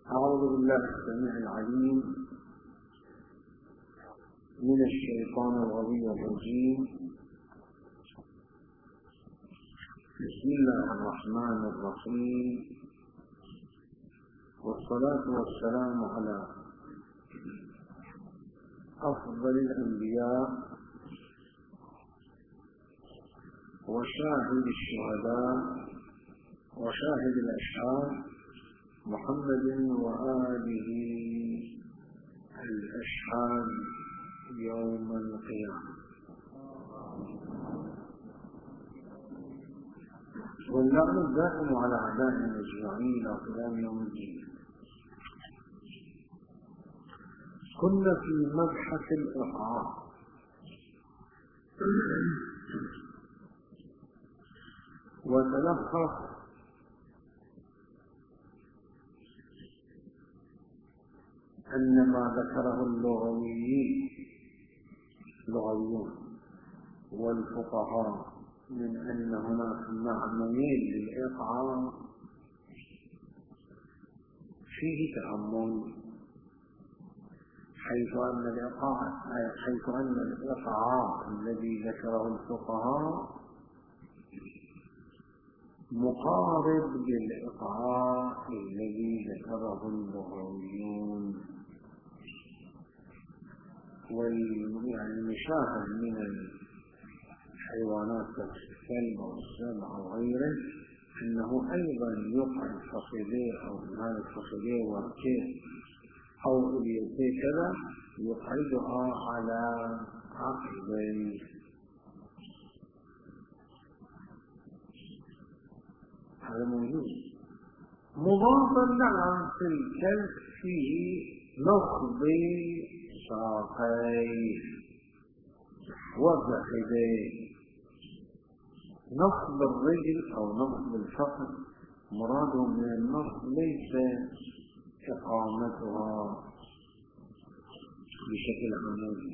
أعوذ بالله السميع العليم من الشيطان الغوي الرجيم. بسم الله الرحمن الرحيم، والصلاة والسلام على أفضل الأنبياء وشاهد الشهداء وشاهد الأشهاد محمد وآله الأشهاد يوم القيامة. واللعنة الدائم على أعدائهم أجمعين إلى قيام يوم الدين. كنا في مبحث الإقعاء، وتلخص أن ما ذكره اللغويون والفقهاء من أن هناك معنيين للإقعاء فيه تأمل، حيث أن الإقعاء الذي ذكره الفقهاء مقارب للإقعاء الذي ذكره اللغويون. والمشاهد من الحيوانات كالكلب أو السبع أو غيره أنه أيضا يقعد فصيليه أو هذا الفصيليه وركيه أو إليتيه كذا يقعدها على عقبيه. هذا موجود. مضافا نعم في الكلب فيه نصب ساقيه وفخذيه. نصب الرجل أو نصب الفخذ مراده من النصب ليس إقامتها بشكل عمودي.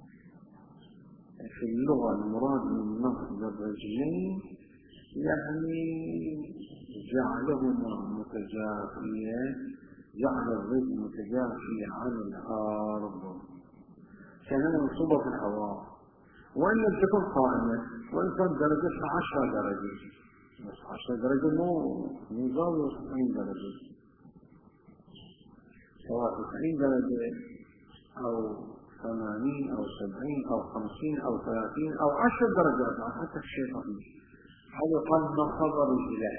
في اللغة المراد من نصب الرجلين يعني جعلهما متجافيا، جعل الرجل متجافيا عن الأرض كأنها منصوبة في الهواء، وإن لم تكن قائمة، وإن كانت درجتها 10 درجة، بس 10 درجة مو زاوية 90 درجة، سواء 90 درجة أو 80 أو 70 أو 50 أو 30 أو 10 درجات، حتى الشيء خفيف. هذا قال نصب رجله.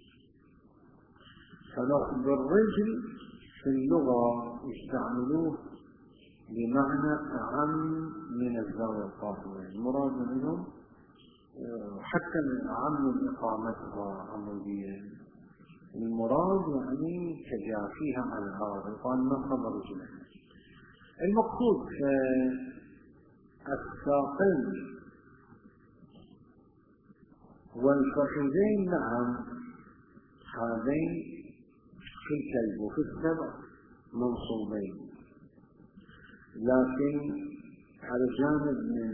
فنصب الرجل في اللغة يستعملوه بمعنى أعم من الزاوية القائمة، المراد منهم حتى من أعم من إقامتها عمودية، المراد يعني تجافيها عن الأرض، قال نصب رجله. المقصود الساقين والفخذين نعم هذين في الكلب وفي السبع منصوبين، لكن على جانب من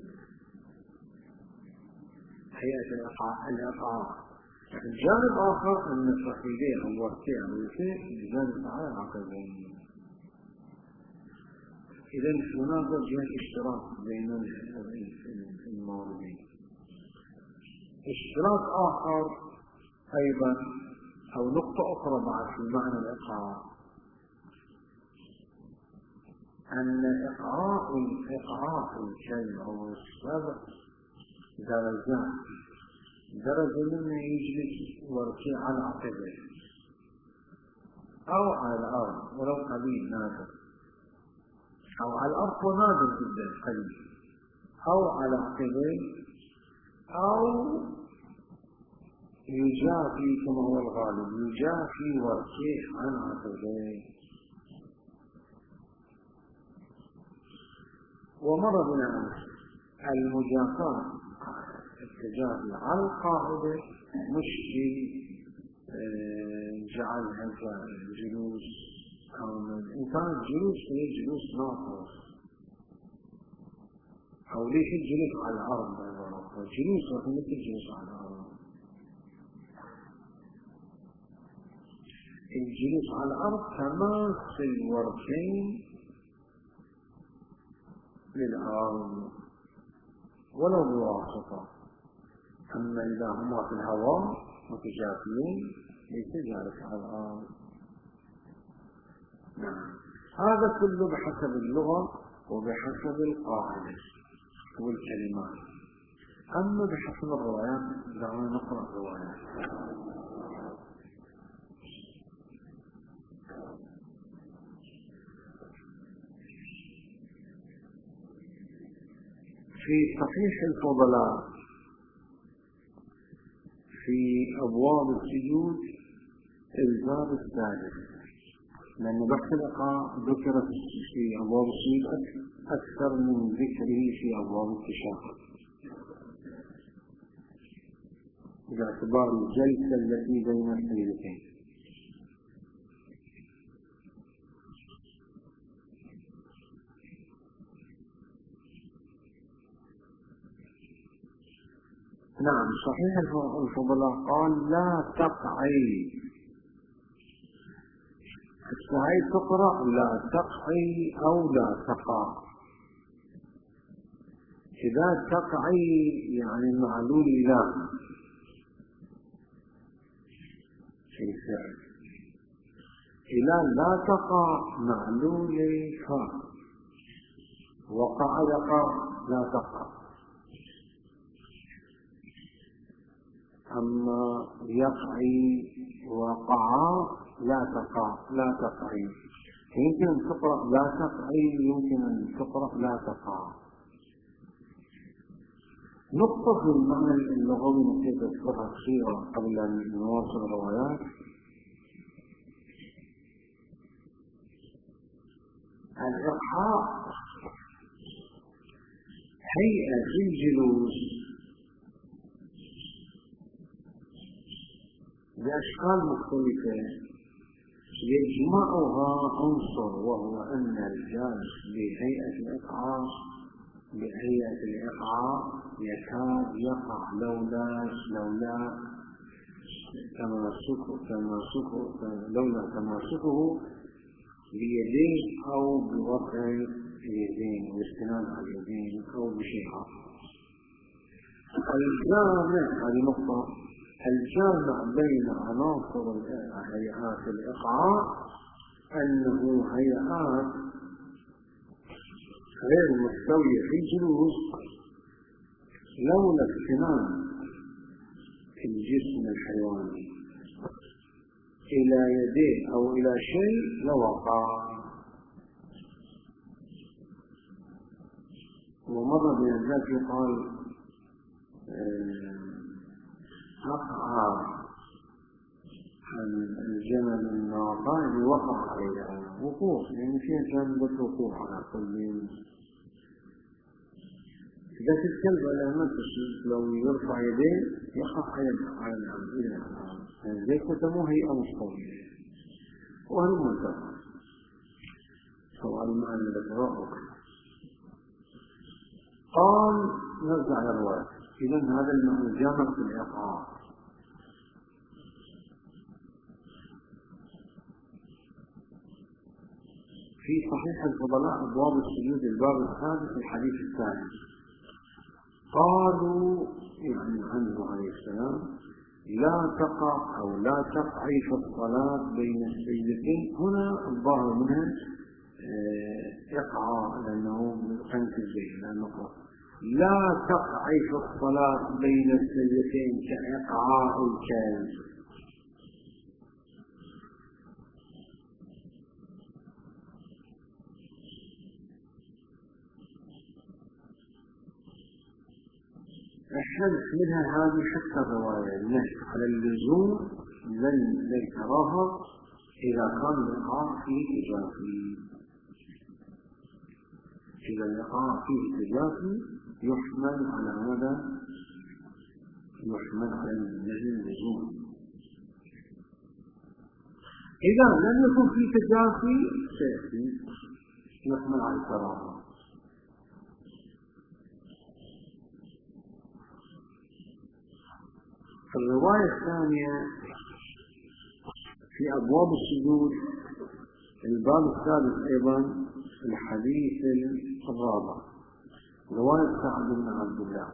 هيئة الإقعاء الجانب آخر أن الفخذين والوركين والوثيق بجانب آخر عقبين. إذن هناك جهة اشتراك بين الموردين. اشتراك آخر أيضا أو نقطة أخرى بعد في معنى الإقعاء، أن إقعاء الكلب أو السبع درجات. درجة منه يجلس وركيه على عقبه أو على الأرض ولو قليل نادر، أو على الأرض ونادر جدا قليل، أو على عقبه، أو يجافي كما هو الغالب يجافي وركيه عن عقبيه. ومر بنا المجافاة التجافي على القاعدة مش جعلها جلوس كامل. إن كان الجلوس فهي جلوس ناقص، أو ليش الجلوس على الأرض؟ الجلوس مثل الجلوس على الأرض. الجلوس على الأرض تماس الوركين للأرض ولو بواسطة. أما إذا هما في الهواء متجافيين ليس ذلك على الأرض. نعم، هذا كله بحسب اللغة وبحسب القاعدة والكلمات. أما بحسب الروايات دعونا نقرأ الروايات. في صحيح الفضلاء في أبواب السجود الباب السادس، لأن بحث الإيقاع ذكرت في أبواب السجود أكثر من ذكره في أبواب التشهد باعتبار الجلسة التي بين السجدتين. نعم، صحيح الفضلاء قال لا تقعي. السعي تقرأ لا تقعي أو لا تقع. إذا تقعي يعني معلول لا في الفعل، إذا لا تقع معلول فا. وقع يقع لا تقع. أما يقعي وقع لا تقعي. يمكن أن تقرأ لا تقعي، يمكن أن تقرأ لا تقع. نقطة في المعنى اللغوي نسيت أذكرها أخيرا قبل أن نواصل الروايات. الإقعاء هيئة الجلوس بأشكال مختلفة يجمعها عنصر، وهو أن الجالس بهيئة الإقعاء يكاد يقع لولا تماسكه بيديه أو بوضع اليدين واستناد على اليدين أو بشيء آخر. الجامع هذه نقطة. الجامع بين عناصر هيئات الإقعاء أنه هيئات غير مستوية في الجلوس لولا استناد الجسم الحيواني إلى يديه أو إلى شيء لوقع. ومرة من ذلك قال وقع الجمل الناقة وقع عليها وقوع، يعني فيها جانب الوقوع على كل. إذا الكلب على منتشر لو يرفع يديه يقع على الأرض، زي كتمه هيئة مستوية وهل منتظر سواء المعنى ذكره. قال نرجع إلى الرواية. إذن هذا المعنى جامع في الإقعاء. في صحيح الفضلاء أبواب السجود الباب الثالث الحديث الثاني قالوا يعني عنه عليه السلام لا تقع أو لا تقعي في الصلاة بين السجدتين. هنا الظاهر منها إقعاء لأنه خنك الزين لأنه لا تقعي في الصلاة بين السجدتين كإقعاء الكلب. الشمس منها هذه حتى الرواية النهي على اللزوم لن يراها إذا كان الإقعاء فيه تجافي. إذا الإقعاء فيه تجافي يحمل على هذا، يحمل على النهي اللزوم. إذا لم يكن فيه تجافي سيأتي يحمل على الكراهة. الرواية الثانية في أبواب السجود الباب الثالث أيضا الحديث الرابع رواية سعد بن عبد الله.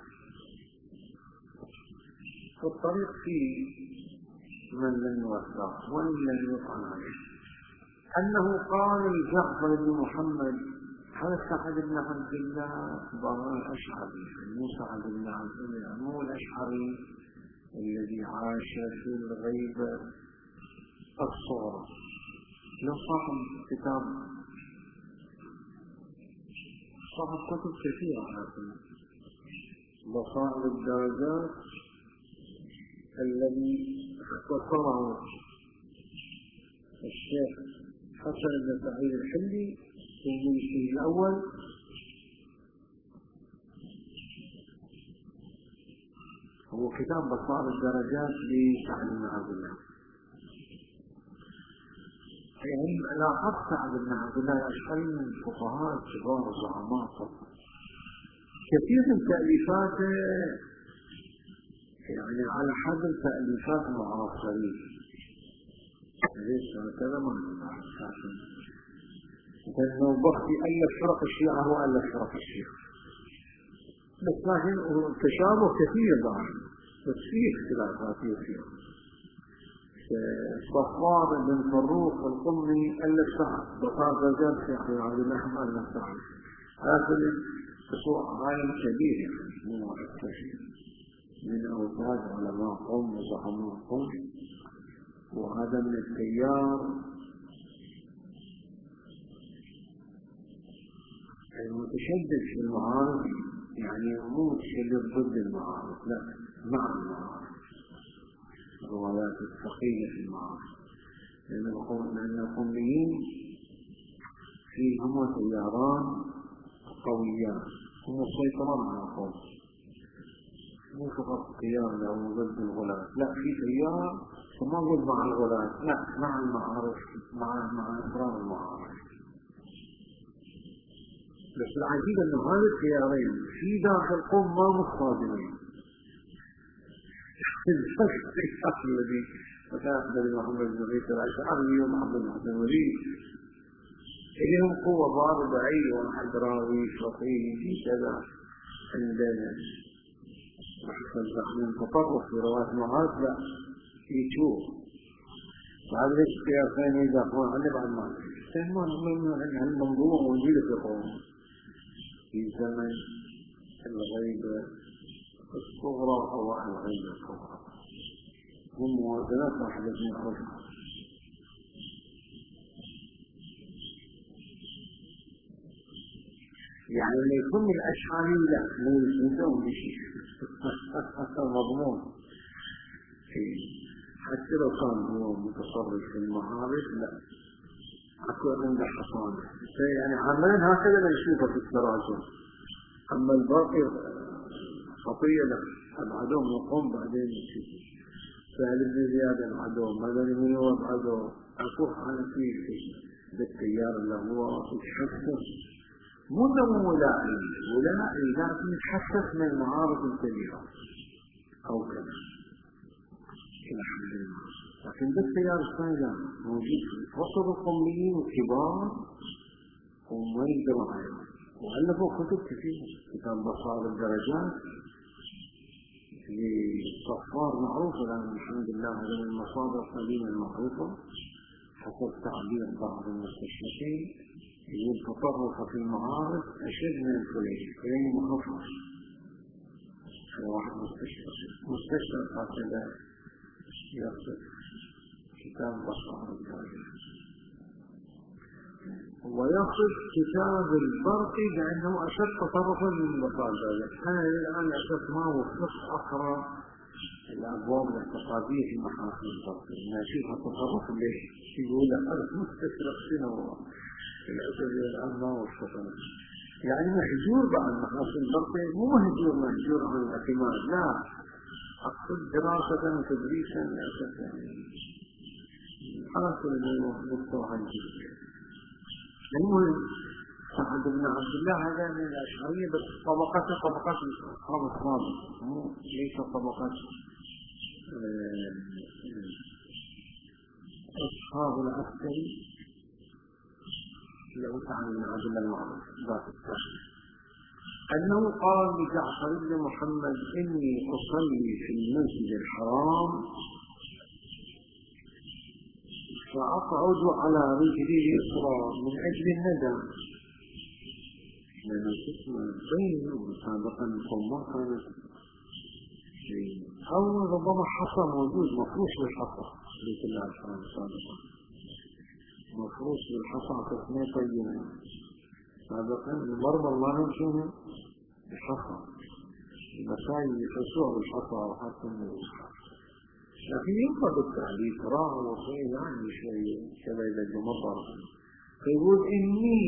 في الطريق فيه من لم يوثق وإن لم يطعن عليه أنه قال لجعفر بن محمد هذا سعد بن عبد الله الأشعري مو سعد بن عبد الله مو الأشعري الذي عاش في الغيبة الصغرى لو صاحب كتاب صاحب كتب كثيرة لكن بصائر الدرجات الذي اختصره الشيخ حسن بن سعيد الحلي في المجلد الأول هو كتاب بصائر الدرجات لسعد بن عبد الله. يعني لاحظت سعد بن عبد الله الأشعري من الفقهاء الكبار الزعماء كثير من تأليفاته يعني على حد تأليفات المعاصرين ليش كذا ما نعرف لأنه بختي ألف فرق الشيعة هو ألف فرق الشيعة بس لكن التشابه كثير بعد بس فيه اختلافات فيه. صفوان بن فروخ القمي ألف سعد بصار رجال شيخ عبد الله ألف سعد هذا الصوت عالم كبير يعني مو واحد كثير من أوتاد علماء قوم وزعماء قوم وهذا من التيار المتشدد في المعارض يعني مو متشدد ضد المعارض لا مع المعارض الروايات الثقيلة في المعارض لأن القوميين فيهم تياران قويان هم مسيطرون على القوم مو فقط تيار له ضد الغلاة لا في تيار وما ضد مع الغلاة لا مع المعارض مع إصرار المعارض. بس العجيب أن هذا التيارين في داخل القوم ما متصادمين. الذي وكان أحمد محمد بن عيسى الأشعري ومحمد بن حسن وليد إليهم قوة ضاربة أيوة حضراوي فقيه في كذا عندنا محسن تحميل تطرف في رواية معاذ لا يشوف وهذا ليش التيارين إذا أخوان عنه بعد ما سيما من المنظومة موجودة في القوم في زمن الغيبة الصغرى أو الغيبة الصغرى هم موازنات واحدة من أخرى. يعني اللي يكون الأشعري لا مو يسوي بشيء مضمون حتى لو كان هو متصرف في المعارض لا أكو عنده حصانة يعني عملين هكذا لا يشوفه في التراجم. أما الباقي خطية لا العدو يقوم بعدين يشوف سهل بن زياد العدو مدن من هو العدو أكوه على فيه بالتيار اللي هو يتحسس مو انه ولائي لكن يتحسس من المعارض الكبيرة أو كذا إلى حد ما. لكن بالتيار الثاني موجود في وسط القوميين الكبار وما يقدروا عليهم وألفوا كتب كثيرة كتاب بصائر الدرجات لصفار معروفة لأن الحمد لله هذه المصادر القديمة المعروفة حسب تعبير بعض المستشرقين يقول تطرف في المعارض أشد من الفلين مخفف هذا واحد مستشرق هكذا يقصد كتاب بصائر الدرجات ويقصد كتاب البرقي لأنه أشد تطرفا من بصائر الدرجات. أنا الآن أشد ما وفق أقرأ الأبواب الاقتصادية في محاكم البرقي أنا أشوف التطرف اللي يقول هذا مستشرق شنو الأسد الآن ما وفقنا يعني محجور بعد محاكم البرقي مو محجور عن الاعتماد لا أقصد دراسة وتدريسا لأسف يعني حاصل أنه مفتوحا جدا. المهم سعد بن عبد الله هذا من الأشعرية بس طبقات أصحاب الصادق مو ليس طبقات أصحاب العسكري له تعالى من عبد الله المعروف ذات الساحل أنه قال لجعفر بن محمد إني أصلي في المسجد الحرام فأقعد على رجلي اليسرى من أجل الندم، لأن القسم بين سابقا ما كانت شيء، أو ربما حصى موجود مفروش بالحصى بيت الله الحرام سابقا مفروش بالحصى قسمين طيبين سابقا ضرب الله نفسه بالحصى المساجد يحسوها بالحصى وحتى النبي، لكن ينقض التعليق راه وصيل عني شيء كذا إذا المطر فيقول إني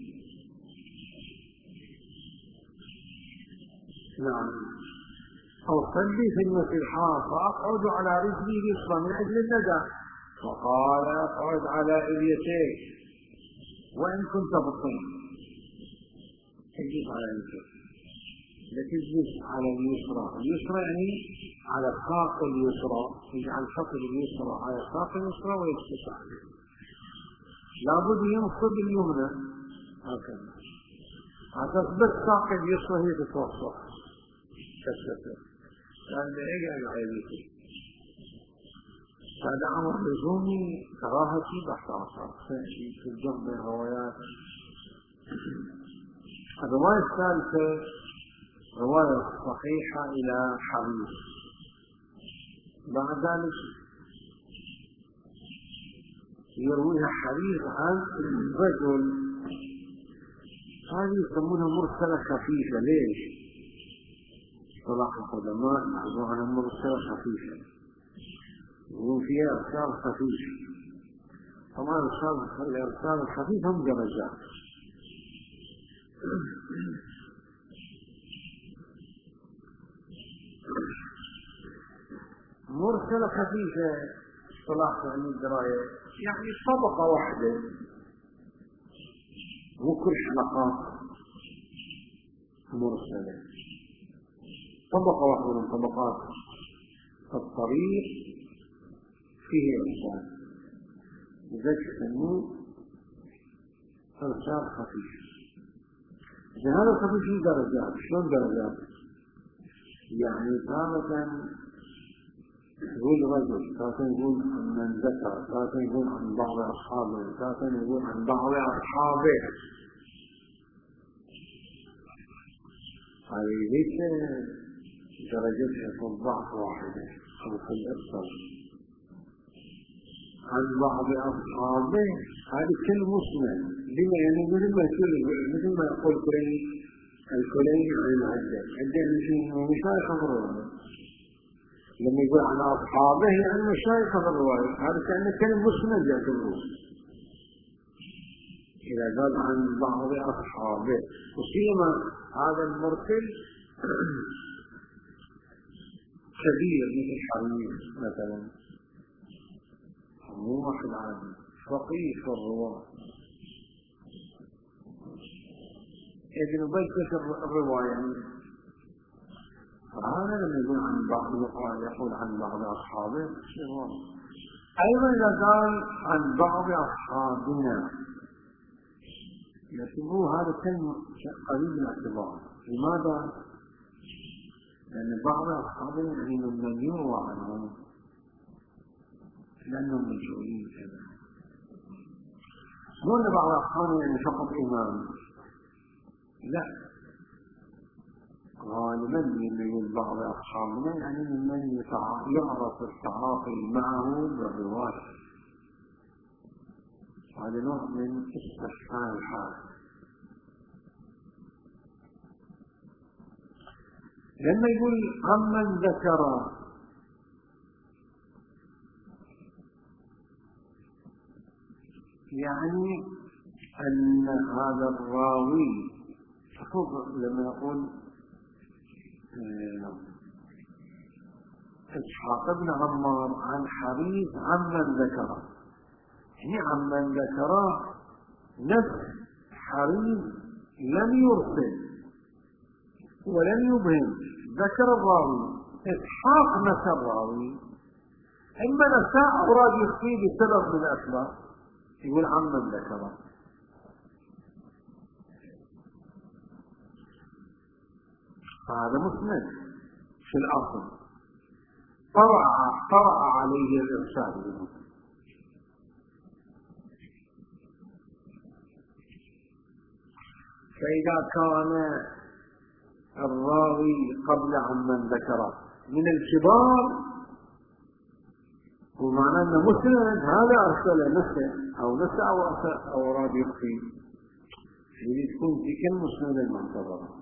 نعم أصلي في المسجد الحرام فأقعد على رجلي اليسرى من أجل الندى، فقال أقعد على إليتيك وإن كنت بطيء تجلس على إليتيك، لتجلس على اليسرى، اليسرى يعني على ساق اليسرى، يجعل فقد اليسرى على ساق اليسرى ويجلس عليه، لابد ينصب اليمنى هكذا هتثبت ساق اليسرى هي تتوسط تثبت لأن يجعل عيبته. هذا أمر لزومي كراهتي بحث آثار سيأتي في الجنب الروايات. الرواية الثالثة رواية صحيحة إلى حريص، بعد ذلك يرويها حريص عن رجل، هذه يسمونها مرسلة خفيفة. ليش؟ صلاح القدماء يقولون عنها مرسلة خفيفة، يقولون فيها إرسال خفيف. طبعا الإرسال الخفيف هم درجات. مرسلة خفيفة صلاح يعني الدراية يعني طبقة واحدة وكل حلقات مرسلة، طبقة واحدة من طبقات الطريق فيه إرسال، لذلك يسموه إرسال خفيف. هذا الخفيف في درجات. شلون درجات؟ يعني تارة يقول رجل، تارة يقول عن من ذكر، تارة يقول عن بعض أصحابه، تارة يقول عن بعض أصحابه. هذه ليس درجتها في الضعف واحدة أو في الإرسال. عن بعض أصحابه هذه كل مسلم، بما يعني مثل ما يقول الكلين عن العدل، العدل مشايخ الرواية. لما يقول عن أصحابه يعني مشايخ الرواية، هذا كأن كل مسلم يعتبره. إذا قال عن بعض أصحابه، وسيما هذا المرسل كبير مثل حريص مثلا، مو واحد عادي، فقيه في الرواة، يجب بيت الرواية. هذا لما يقول عن بعض الأخوان يقول عن بعض أصحابه أيضا إذا قال عن بعض أصحابنا يعتبروه هذا كلمة قريب من الاعتبار. لماذا؟ لأن بعض أصحابنا يعني من يروى عنهم لأنهم مجهولين كذا، مو أن بعض أصحابنا يعني فقط إمام، لا، غالبا اللي يقول بعض أصحابنا يعني ممن يعرف التعاطي معه بالرواية، هذا نوع من استحسان الحال. لما يقول عمن ذكر يعني أن هذا الراوي لما يقول إسحاق بن عمار عن حريص عمن ذكر، يعني عمن ذكر نفس حريص لم يرسل ولم يبهم، ذكر الراوي إسحاق نفس الراوي إما نساء أوراد يخفي بسبب من الأسباب، يقول عمن ذكره. هذا مسند في الأصل، طرأ عليه الإرسال. فإذا كان الراوي قبل عمن ذكره من الكبار، ومعنى أن مسند هذا أرسل نفسه أو نسأ أو أراد يخفي، يعني تكون في كل مسند المنتظرة.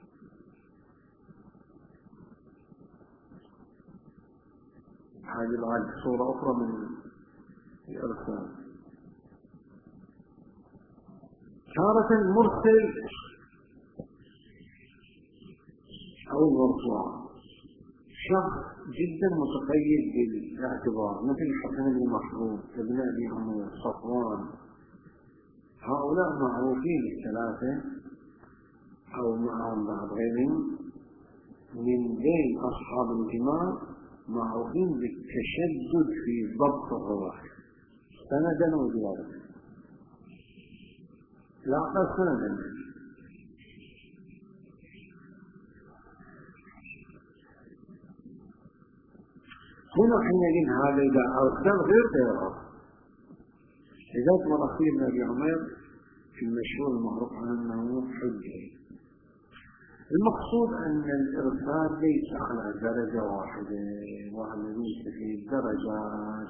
هذه بعد صورة أخرى من الإرسال. تارة المرسل أو المرفوع شخص جدا متقيد بالاعتبار، مثل حسن بن محروم، ابن أبي عمير، صفوان. هؤلاء معروفين الثلاثة أو معهم بعض غيرهم من بين أصحاب الإمام، معروفين بالتشدد في ضبط الرواية سندا وزيادة، لا أقل سندا. هنا حينئذ هذا إذا أرسل غير غيره. لذلك مراسيل ابن أبي عمير في المشهور المعروف عنه حجة. المقصود أن الإرسال ليس على درجة واحدة، وأن ليس فيه درجات.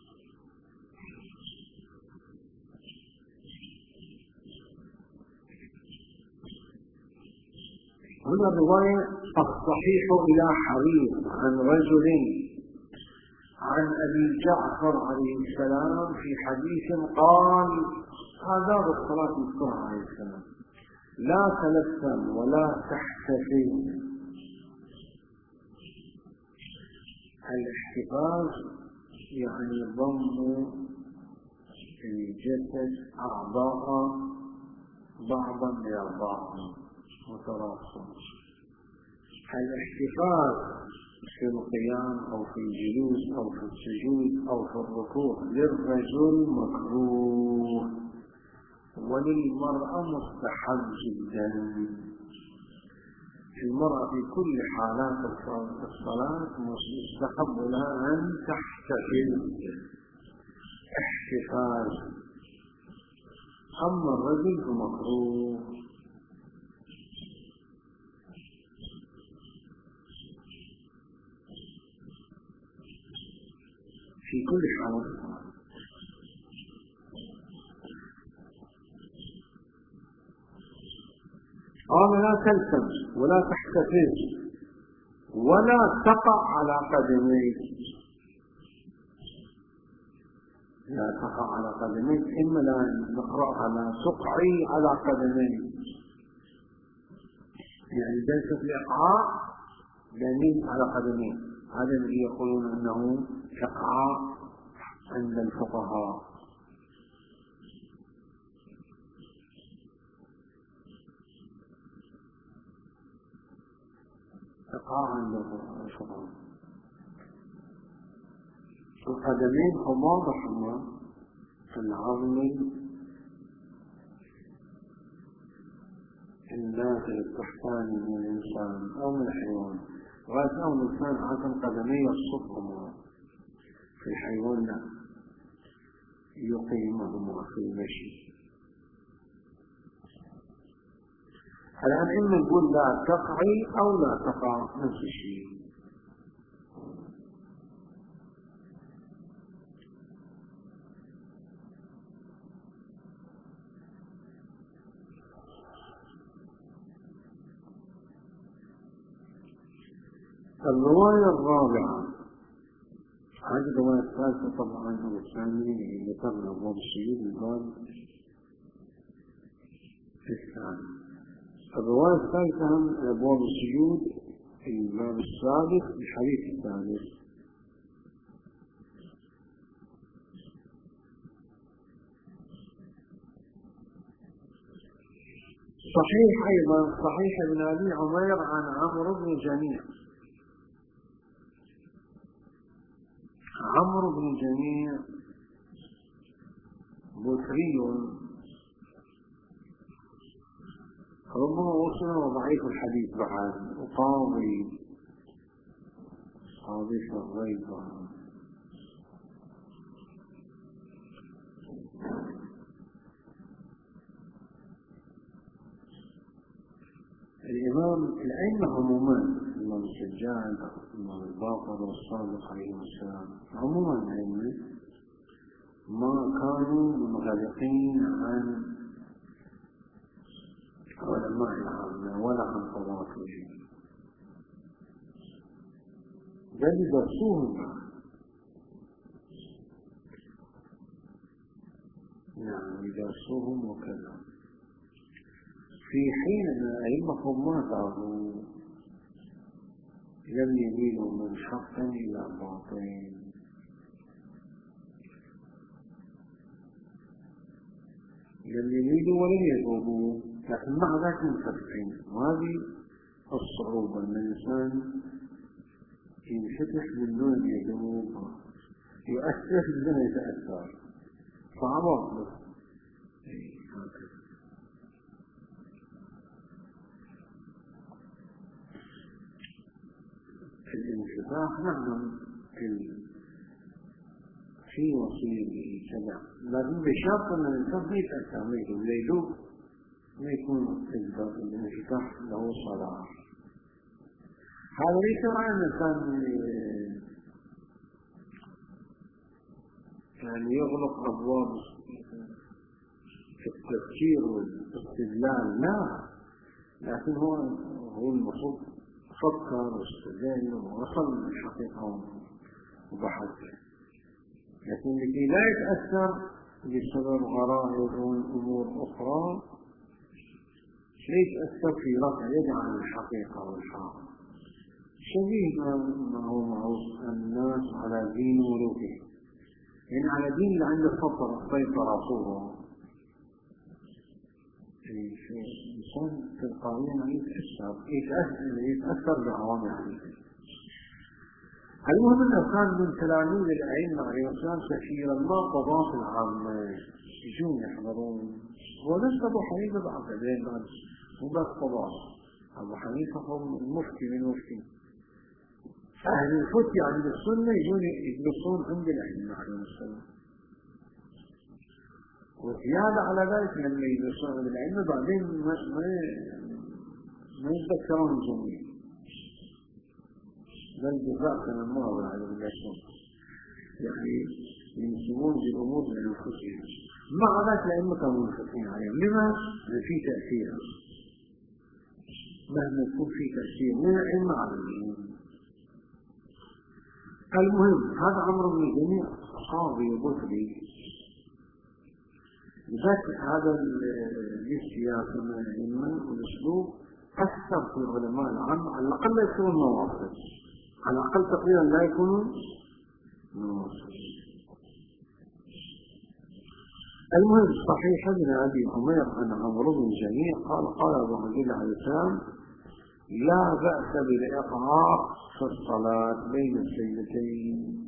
هنا الرواية الصحيح إلى حرير عن رجل عن أبي جعفر عليه السلام في حديث قال: آداب الصلاة يذكرها عليه السلام: لا تلثم ولا تحتفل. الاحتفاظ يعني ضم الجسد أعضاء بعضا لأعضاء وتراصم. الاحتفاظ في القيام أو في الجلوس أو في السجود أو في الركوع للرجل مكروه، وللمرأة مستحب جدا. المرأة في كل حالات الصلاة مستحب لها أن تحتفل احتفاظ، أما الرجل فمكروه. في كل حالات الصلاة. قال: لا تلتمس ولا تحتفظ ولا تقع على قدميك. لا تقع على قدميك، إما لا نقرأ على تقعي على قدميك، يعني جلسة الإقعاء دليل على قدميك. هذا الذي يقولون أنه إقعاء عند الفقهاء. إقعاء عند الفقهاء. القدمين هما ضحما في العظم النازل التحتاني من الإنسان أو من الحيوان. رأس أو الإنسان عشان قدمي الصفهما، في الحيوان لا يقيمهما في المشي. الآن إما نقول لا تقعي أو لا تقع، نفس الشيء. الرواية الرابعة، هذه الرواية الثالثة طبعا والثانية اللي ذكرنا أبواب السجود الباب الثاني. الرواية الثالثة هم أبواب السجود الباب السادس الحديث الثالث. صحيح أيضا صحيح ابن أبي عمير عن عمرو بن جميع. عمرو الجميع بطري ربما وصل وضعيف الحديث بعد وقاضي في الغيبة. الإمام الأئمة عموما الإمام السجاد الإمام الباقر والصادق عليهم السلام عموما الأئمة ما كانوا منغلقين عن علماء العامة ولا عن طوائفهم، بل يدرسوهم. نعم يدرسوهم وكذا، في حين أن أئمتهم ما زالوا لم يميلوا من حق إلى باطل، لم يميلوا ولم يذوبوا، لكن مع ذلك منفتحين. وهذه الصعوبة أن الإنسان ينفتح من دون يذوب، يؤثر من دون يتأثر، صعبة. الانفتاح نعم في وصيله كذا، لكن بشرط أن الإنسان ما يتأثر، ما يذوب، ما يكون الانفتاح له صلاح. هذا ليس معنى أن الإنسان يعني يغلق أبواب التفكير والاستدلال، لا، لكن هو المفروض فكر واستدل ووصل للحقيقة وبحث، لكن لكي لا يتأثر بسبب غرائز وأمور أخرى لا يتأثر في رفع يد عن الحقيقة والحق. شبيه ما هو معروف الناس على دين ملوكه، يعني على دين اللي عنده سيطرة صورة، الإنسان تلقائيا يتأثر بعوامل حديثة. المهم أنه كان من تلاميذ الأئمة عليه السلام كثيرا ما قضاة العامة يجون يحضرون، وليس أبو حنيفة بعدين مو بس قضاة، أبو حنيفة هم المفتي من المفتي. أهل الفتي عند السنة يجون يجلسون عند الأئمة عليه السلام، وزيادة على ذلك لما يجلسون عند الأئمة بعدين ما يتذكرون الجميع، بل جزاء كان الماضي على الجلسون، يعني ينسبون بالأمور من الفتي. مع ذلك الأئمة كانوا منفتحين عليهم. لما؟ في تأثير، مهما يكون في تأثير من الأئمة عليهم. المهم هذا أمر من الجميع قاضي وبطري، لذلك هذا السياسة من الأئمة والأسلوب أثر في العلماء العامة، على الأقل لا يكونون نواصب، على الأقل تقريبا لا يكونون نواصب. المهم صحيح ابن أبي عمير عن عمرو بن جميع قال أبو عبد عليه السلام: لا بأس بالإقعاء في الصلاة بين السجدتين،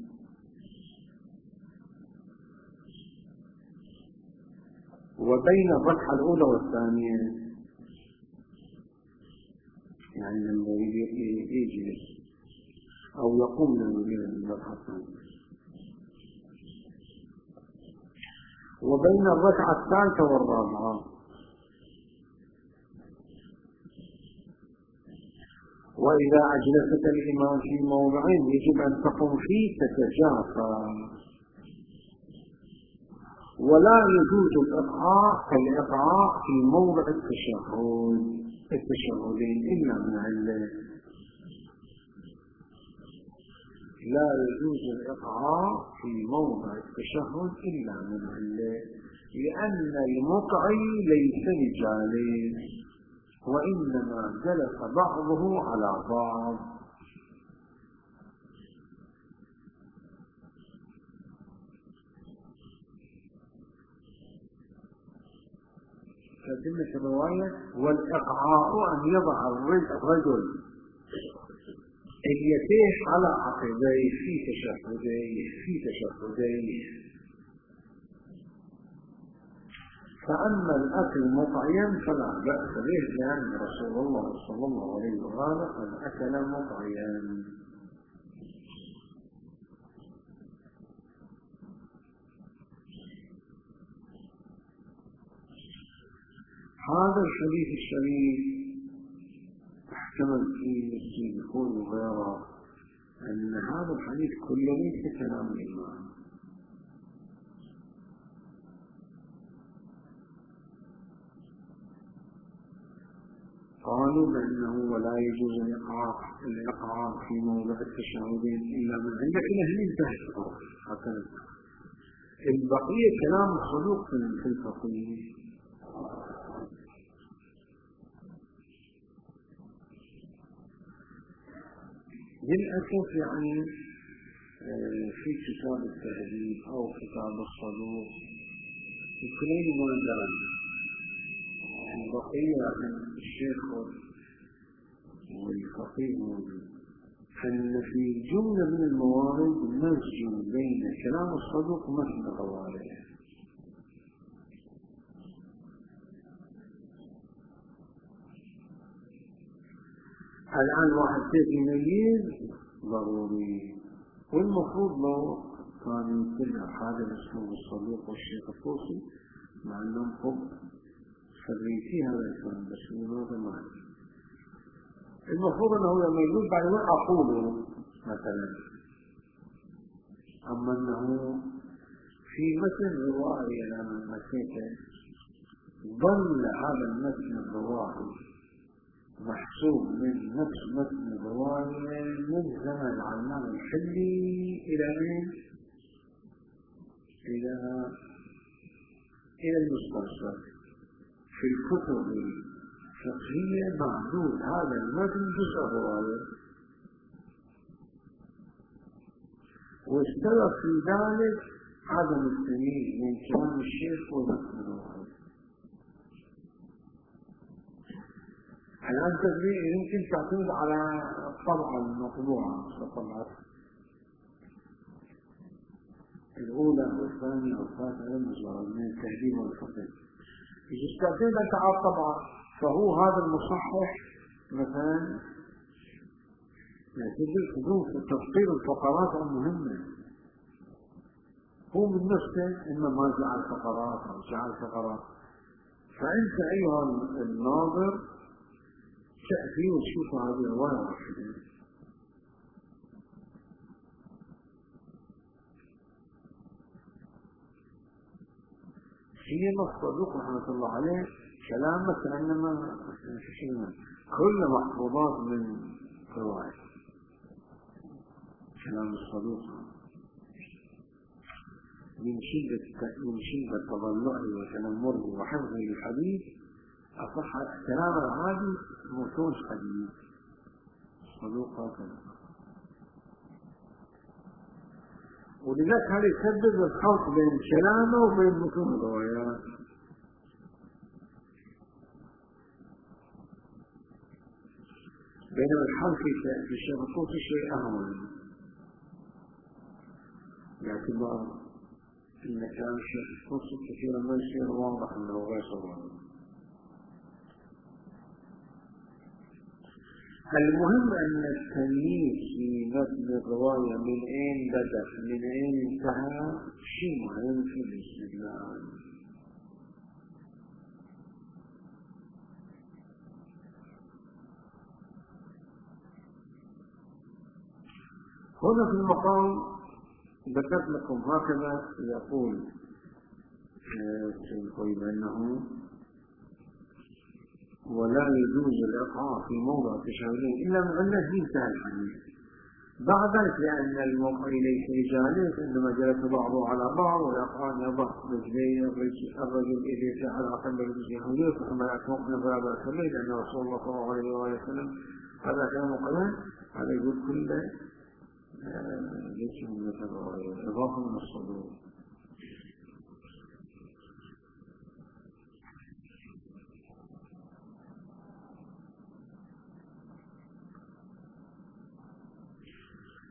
وبين الركعة الأولى والثانية، يعني لما يجلس أو يقوم من الركعة الثانية، وبين الركعة الثالثة والرابعة. وإذا أجلست الإمام في موضع يجب أن تقوم فيه تتجافى، ولا يجوز الإقعاء في موضع التشهدين إلا من علة. لا يجوز الإقعاء في موضع التشهد إلا من علة، لأن المقعي ليس بجالس، وإنما جلس بعضه على بعض. فتلك الرواية: والإقعاء أن يضع الرجل لحيتيه على عقبيه في تشهديه. فأما الأكل مطعيا فلا بأس به، لأن رسول الله صلى الله عليه وآله قد أكل مطعيا. هذا الحديث الشريف احتمل فيه يقول غيره أن هذا الحديث كله ليس كلام الإمام، قالوا بأنه ولا يجوز الإقعاء في موضع التشهدين إلا من عندك إلى انتهى هكذا. البقية كلام الصدوق في الفقيه. للأسف يعني في كتاب التهذيب أو كتاب الصدوق الكلين مندرج، البقية الشيخ والفقيه موجود، أن في جملة من الموارد مزج بين كلام الصدوق ومتن الرواية. الآن واحد كيف يميز ضروري، والمفروض لو كان يمكن هذا الأسلوب الصدوق والشيخ الطوسي مع أنهم خريجي هذا الكلام بس هذا ما المفروض أنه لما يقول بعد ما أقوله مثلا، أما أنه في متن رواية لما مسيته ظل هذا المتن الرواية محسوب من نفس متن الرواية من زمن العلامة الحلي إلى المستشرق في الكتب الفقهية معدود هذا المتن جزء الرواية، والسبب في ذلك عدم التمييز بين كلام الشيخ ومتن الرواية. الآن تدري يمكن تعتمد على الطبعة المطبوعة، الطبعات الأولى والثانية والثالثة من التهذيب والفقه. إذا تعتمد أنت على الطبعة فهو هذا المصحح مثلا يعتبر حدوث تفصيل الفقرات المهمة، هو من نفسه إنما ما جعل فقرات أو جعل فقرات، فأنت أيها الناظر تأتي وتشوف هذه الرواية واحدة. هي الصدوق رحمة الله عليه كلامه كأنما كل محفوظات من رواية كلام الصدوق من شدة تضلعه وتنمره وحفظه للحديث أصح كلام العادي متون حديث صدوق هكذا. ولذلك هذا يسبب الخلط بين كلامه وبين متون الروايات. بينما الحل في الشيخ الطوسي شيء أهون باعتبار أن كلام الشيخ الطوسي كثيرا ما يصير واضح أنه غير صواب. المهم أن التمييز في متن الرواية من أين بدأ من أين انتهى شيء مهم في الاستدلال. هنا في المقام ذكرت لكم هكذا يقول سيقول بأنه ولا يجوز الإقعاء في موضع التشهدين إلا من علة انتهى الحديث. بعد ذلك لأن الموقع ليس جالس إنما جلس بعضه على بعض، والإقعاء يضع رجلي الرجل إذا جعل أقل رجله ثم يأتوق من فلا بأسمه لأن رسول الله صلى الله عليه وسلم هذا كان مقيم. هذا يقول كله ليس من مثل إضافة من الصدور.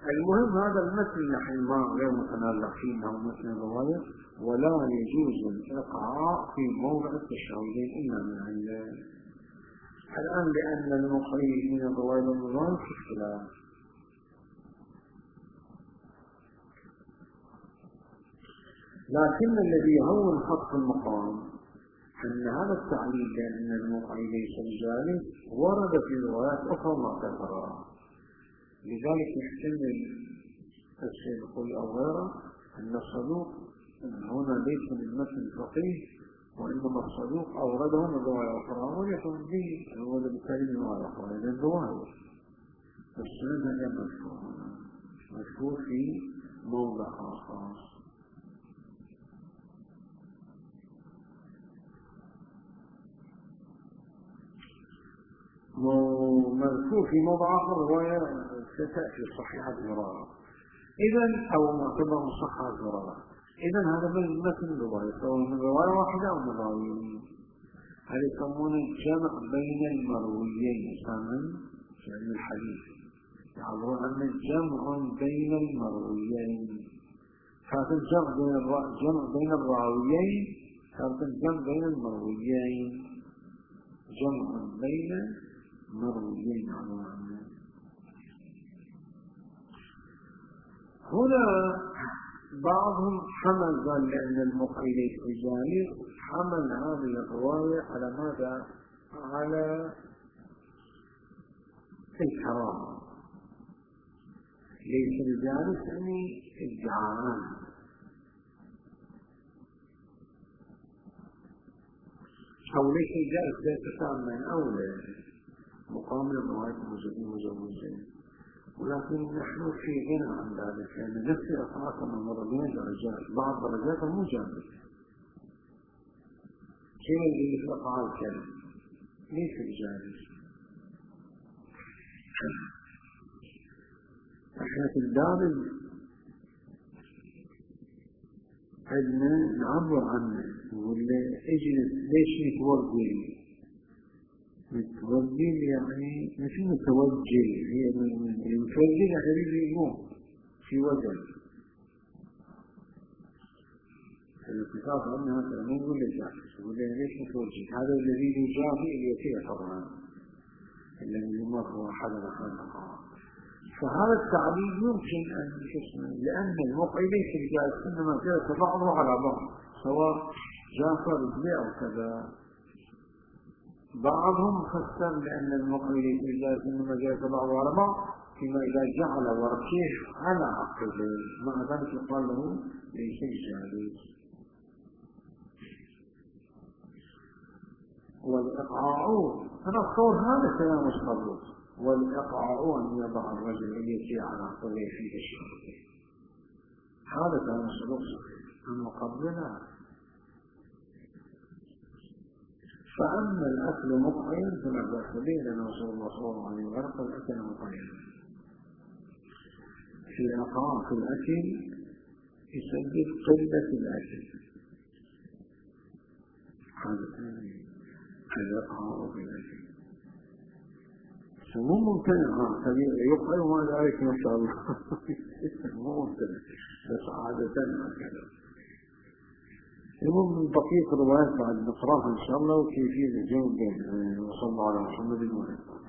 المهم هذا المثل نحن ما غير متنازع فيه انه مثل الرواية، ولا يجوز الإقعاء في موضع التشهدين إلا من عنده. الآن لأن المقيد من الرواية والنظام في اختلاف، لكن الذي يهون خط المقام أن هذا التعليل بأن المقيد ليس بجالس ورد في روايات أخرى معتبرة، لذلك يحتمل الشيخ يقول أو غيره أن الصدوق هنا ليس من مثل الفقيه، وإنما الصدوق أورده من رواية أخرى وليكن به هو بالتالي من رواية أخرى، إذن رواية السند هذا مذكور في موضع آخر. مذكور في موضع آخر رواية ستأتي صحيحة مرارة إذن أو معتبر صحة مرارة، إذن هذا من مثل الرواية سواء من رواية واحدة أو من راويين. هذا يسمونه الجمع بين المرويين، يسمون في علم الحديث يعبرون عنه الجمع بين المرويين، فهذا الجمع بين الراويين، هذا الجمع بين المرويين، جمع بين مرويين يعبرون عنه. هنا بعضهم حمل ظن لأن المقيد ليس بجالس، حمل هذه الرواية على ماذا؟ على الكرامة، ليس بجالس يعني ادعاءان، أو ليس بجالس ذات تاما أولى مقام الرواية المجوزين، ولكن نحن في غنى عن ذلك لأن نفس الأطراف من بين درجات، بعض درجات مو جامد شيء اللي يطلق على الكلام ليس بجانب. احنا في الدار عندنا نعبر عنه نقول له اجلس ليش متوجل؟ متوجل يعني مش متوجل، هي متوجل يعني يقوم في وزن. الاتفاق عنه مثلا مو يقول لي جالس، يقول لي ليش متوجل؟ هذا الذي يجافي اليسير طبعا الذي يمر واحد مكانه. فهذا التعليل يمكن أن يشمل لأن المقعد ليس بجالس، إنما جلس بعضه على بعض سواء جاف رجليه أو كذا. بعضهم فسر لأن المقعد ليس بجالس إنما جلس بعضه على بعض، فيما إذا جعل وركيه على عقبه مع ذلك يقال له ليس بجالس. والإقعاء أنا أتصور هذا كلام الصدوق، والإقعاء أن يضع الرجل اليدي على عقبيه في تشهده، هذا كلام الصدوق المقبلة. فأما الأكل مقعد فلا بأس به، لأن رسول الله صلى الله عليه وسلم الأكل مقعد. في الإقعاء في الأكل يسبب قلة الأكل، هذا الإقعاء في الأكل مو ممتنع، يقعد وما ذلك ما شاء الله مو ممتنع، بس عادة هكذا. المهم بقية الروايات بعد نقراها إن شاء الله وكيفية الجو بين. وصلى الله على محمد وسلم.